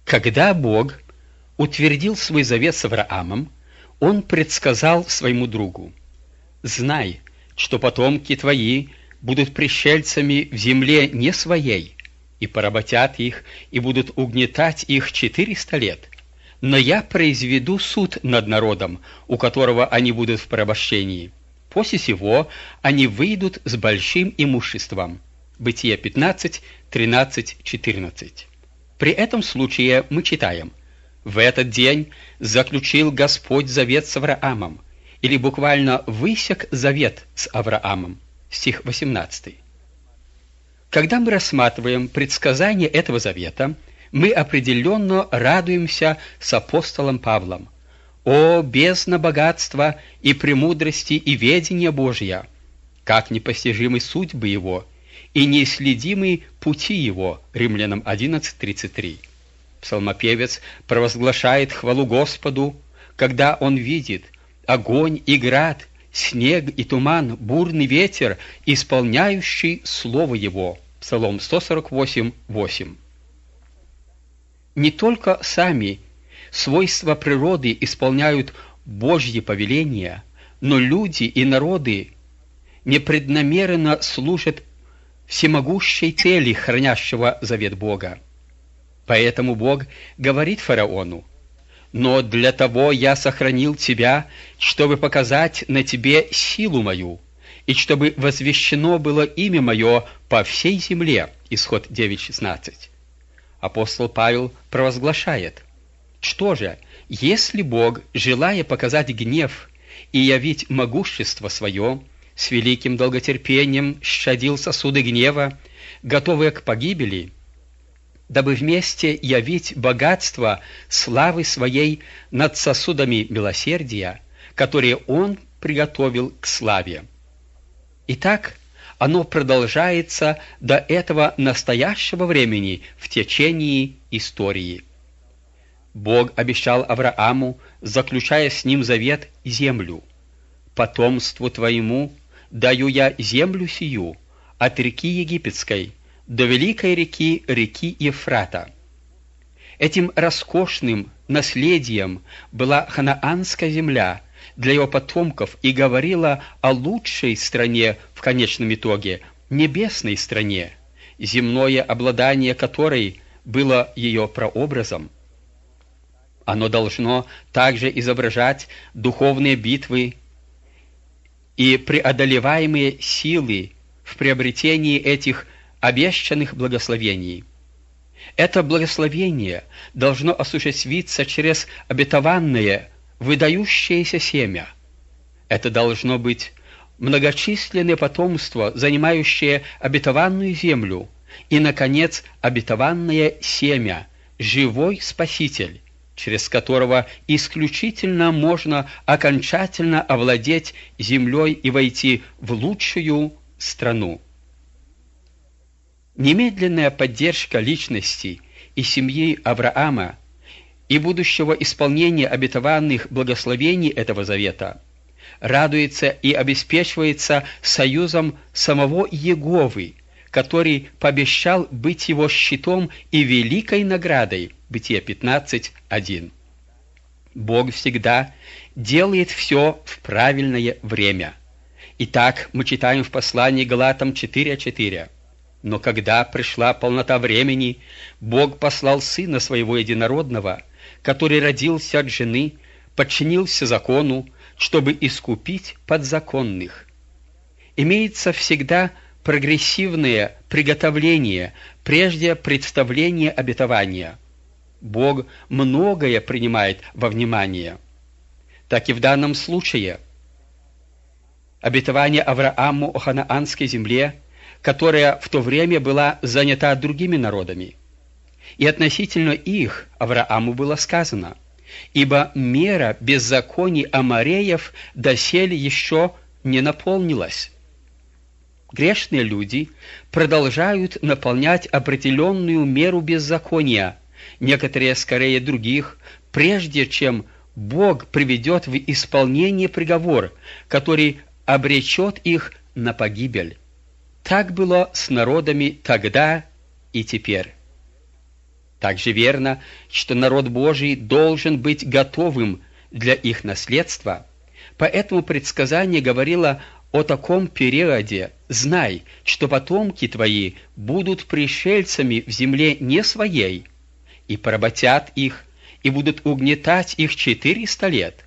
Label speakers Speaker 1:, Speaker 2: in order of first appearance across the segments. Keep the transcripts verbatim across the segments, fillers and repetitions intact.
Speaker 1: Когда Бог утвердил свой завет с Авраамом, Он предсказал своему другу: «Знай, что потомки твои будут пришельцами в земле не своей, и поработят их, и будут угнетать их четыреста лет. Но я произведу суд над народом, у которого они будут в порабощении. После сего они выйдут с большим имуществом». Бытие пятнадцать, тринадцать, четырнадцать. При этом случае мы читаем: «В этот день заключил Господь завет с Авраамом», или буквально «высек завет с Авраамом». Стих восемнадцатый. Когда мы рассматриваем предсказание этого завета, мы определенно радуемся с апостолом Павлом. «О, бездна богатства и премудрости и ведения Божия! Как непостижимы судьбы Его, и неисследимы пути Его». Римлянам одиннадцать, тридцать три. Псалмопевец провозглашает хвалу Господу, когда он видит огонь и град, снег и туман, бурный ветер, исполняющий слово Его. Псалом сто сорок восемь, восемь. Не только сами свойства природы исполняют Божьи повеления, но люди и народы непреднамеренно служат всемогущей цели, хранящего завет Бога. Поэтому Бог говорит фараону: «Но для того я сохранил тебя, чтобы показать на тебе силу мою, и чтобы возвещено было имя мое по всей земле». Исход девять, шестнадцать. Апостол Павел провозглашает: «Что же, если Бог, желая показать гнев и явить могущество свое, с великим долготерпением щадил сосуды гнева, готовые к погибели, дабы вместе явить богатство славы своей над сосудами милосердия, которые Он приготовил к славе». Итак, оно продолжается до этого настоящего времени в течение истории. Бог обещал Аврааму, заключая с ним завет, землю. «Потомству твоему даю я землю сию, от реки Египетской до великой реки, реки Ефрата». Этим роскошным наследием была ханаанская земля для его потомков и говорила о лучшей стране в конечном итоге, небесной стране, земное обладание которой было ее прообразом. Оно должно также изображать духовные битвы и преодолеваемые силы в приобретении этих обещанных благословений. Это благословение должно осуществиться через обетованное, выдающееся семя. Это должно быть многочисленное потомство, занимающее обетованную землю, и, наконец, обетованное семя, живой Спаситель, через которого исключительно можно окончательно овладеть землей и войти в лучшую страну. Немедленная поддержка личности и семьи Авраама и будущего исполнения обетованных благословений этого завета радуется и обеспечивается союзом самого Иеговы, который пообещал быть его щитом и великой наградой. Бытие пятнадцать, один. Бог всегда делает все в правильное время. Итак, мы читаем в послании Галатам четыре, четыре. «Но когда пришла полнота времени, Бог послал Сына Своего Единородного, который родился от жены, подчинился закону, чтобы искупить подзаконных». Имеется всегда прогрессивное приготовление, прежде представления обетования. Бог многое принимает во внимание. Так и в данном случае обетование Аврааму о ханаанской земле, которая в то время была занята другими народами. И относительно их Аврааму было сказано: «Ибо мера беззаконий амореев доселе еще не наполнилась». Грешные люди продолжают наполнять определенную меру беззакония, некоторые скорее других, прежде чем Бог приведет в исполнение приговор, который обречет их на погибель. Так было с народами тогда и теперь. Также верно, что народ Божий должен быть готовым для их наследства, поэтому предсказание говорило о таком периоде: «Знай, что потомки твои будут пришельцами в земле не своей, и поработят их, и будут угнетать их четыреста лет».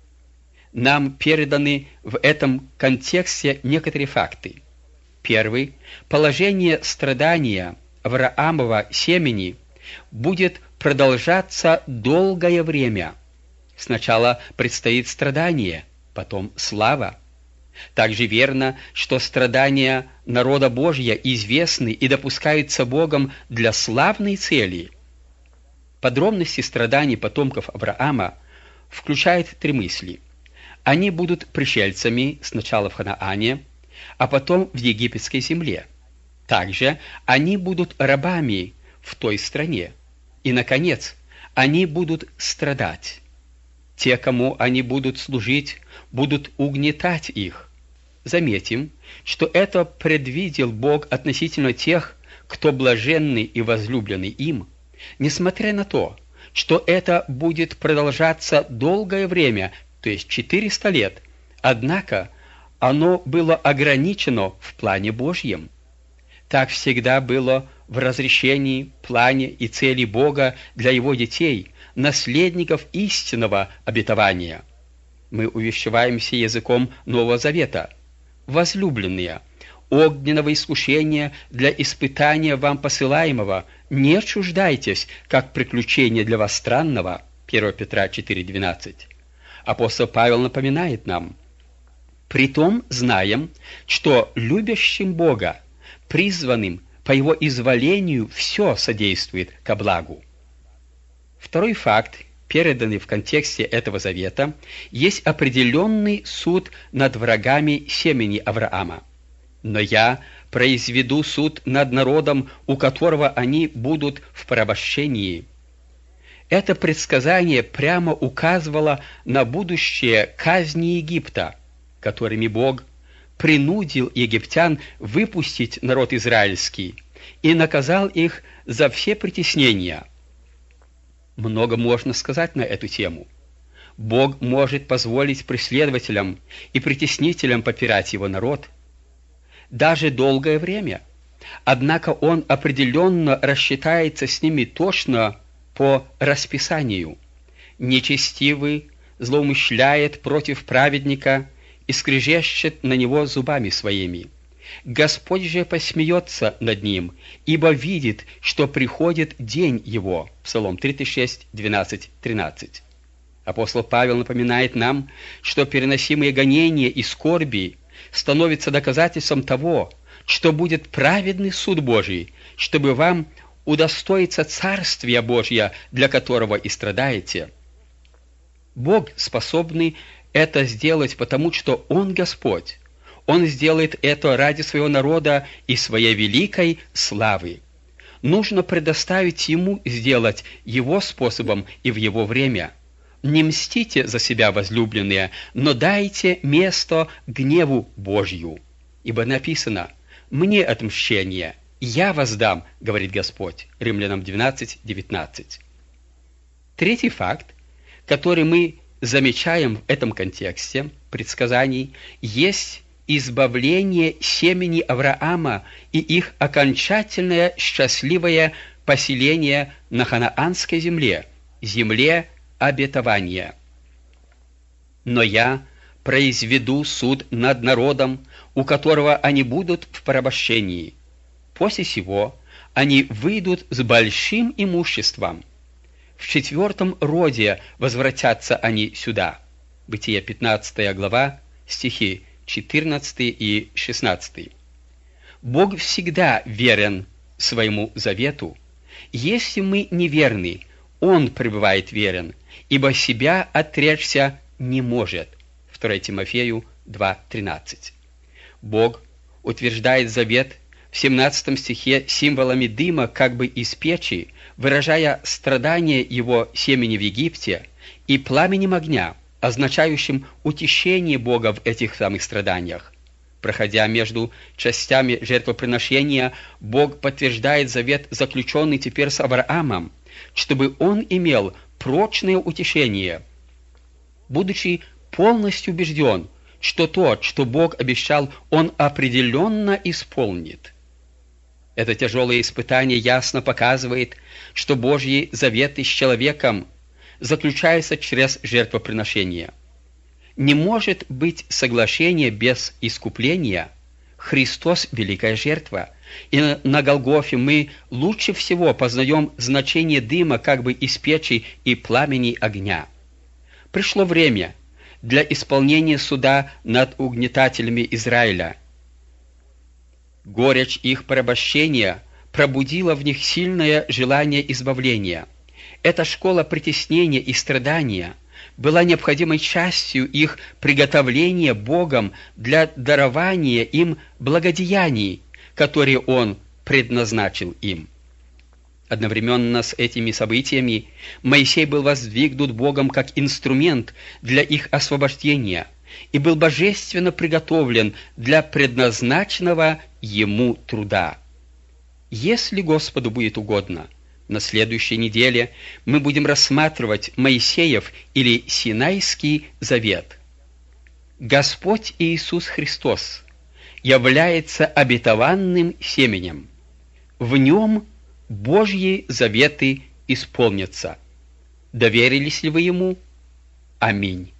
Speaker 1: Нам переданы в этом контексте некоторые факты. Первый. Положение страдания Авраамова семени будет продолжаться долгое время. Сначала предстоит страдание, потом слава. Также верно, что страдания народа Божия известны и допускаются Богом для славной цели. Подробности страданий потомков Авраама включают три мысли. Они будут пришельцами сначала в Ханаане, а потом в египетской земле. Также они будут рабами в той стране. И, наконец, они будут страдать. Те, кому они будут служить, будут угнетать их. Заметим, что это предвидел Бог относительно тех, кто блаженный и возлюбленный им, несмотря на то, что это будет продолжаться долгое время, то есть четыреста лет, однако оно было ограничено в плане Божьем. Так всегда было в разрешении, плане и цели Бога для Его детей, наследников истинного обетования. Мы увещеваемся языком Нового Завета. «Возлюбленные, огненного искушения для испытания вам посылаемого не отчуждайтесь, как приключение для вас странного». первое Петра четыре двенадцать. Апостол Павел напоминает нам: «Притом знаем, что любящим Бога, призванным по Его изволению, все содействует ко благу». Второй факт, переданный в контексте этого завета, есть определенный суд над врагами семени Авраама. «Но я произведу суд над народом, у которого они будут в порабощении». Это предсказание прямо указывало на будущее казни Египта, которыми Бог принудил египтян выпустить народ израильский и наказал их за все притеснения. Много можно сказать на эту тему. Бог может позволить преследователям и притеснителям попирать его народ даже долгое время, однако Он определенно рассчитается с ними точно по расписанию. Нечестивый злоумышляет против праведника и скрежещет на него зубами своими. Господь же посмеется над ним, ибо видит, что приходит день его». Псалом тридцать шесть, двенадцать, тринадцать. Апостол Павел напоминает нам, что переносимые гонения и скорби становятся доказательством того, что будет праведный суд Божий, чтобы вам удостоиться Царствия Божья, для которого и страдаете. Бог способный это сделать, потому что Он Господь. Он сделает это ради своего народа и своей великой славы. Нужно предоставить Ему сделать Его способом и в Его время. Не мстите за себя, возлюбленные, но дайте место гневу Божью. Ибо написано: «Мне отмщение, я воздам, говорит Господь». Римлянам двенадцать, девятнадцать. Третий факт, который мы замечаем в этом контексте предсказаний, есть избавление семени Авраама и их окончательное счастливое поселение на ханаанской земле, земле обетования. «Но я произведу суд над народом, у которого они будут в порабощении. После сего они выйдут с большим имуществом. В четвертом роде возвратятся они сюда». Бытие пятнадцатая глава, стихи четырнадцатый и шестнадцатый. Бог всегда верен своему завету. Если мы неверны, Он пребывает верен, ибо себя отречься не может. второе Тимофею два тринадцать. Бог утверждает завет в семнадцатом стихе символами дыма как бы из печи, выражая страдания его семени в Египте, и пламенем огня, означающим утешение Бога в этих самых страданиях. Проходя между частями жертвоприношения, Бог подтверждает завет, заключенный теперь с Авраамом, чтобы он имел прочное утешение, будучи полностью убежден, что то, что Бог обещал, Он определенно исполнит. Это тяжелое испытание ясно показывает, что Божьи заветы с человеком заключаются через жертвоприношение. Не может быть соглашения без искупления. Христос – великая жертва, и на Голгофе мы лучше всего познаем значение дыма как бы из печи и пламени огня. Пришло время для исполнения суда над угнетателями Израиля. Горечь их порабощения пробудила в них сильное желание избавления. Эта школа притеснения и страдания была необходимой частью их приготовления Богом для дарования им благодеяний, которые Он предназначил им. Одновременно с этими событиями Моисей был воздвигнут Богом как инструмент для их освобождения и был божественно приготовлен для предназначенного ему труда. Если Господу будет угодно, на следующей неделе мы будем рассматривать Моисеев или Синайский завет. Господь Иисус Христос является обетованным семенем. В Нем Божьи заветы исполнятся. Доверились ли вы Ему? Аминь.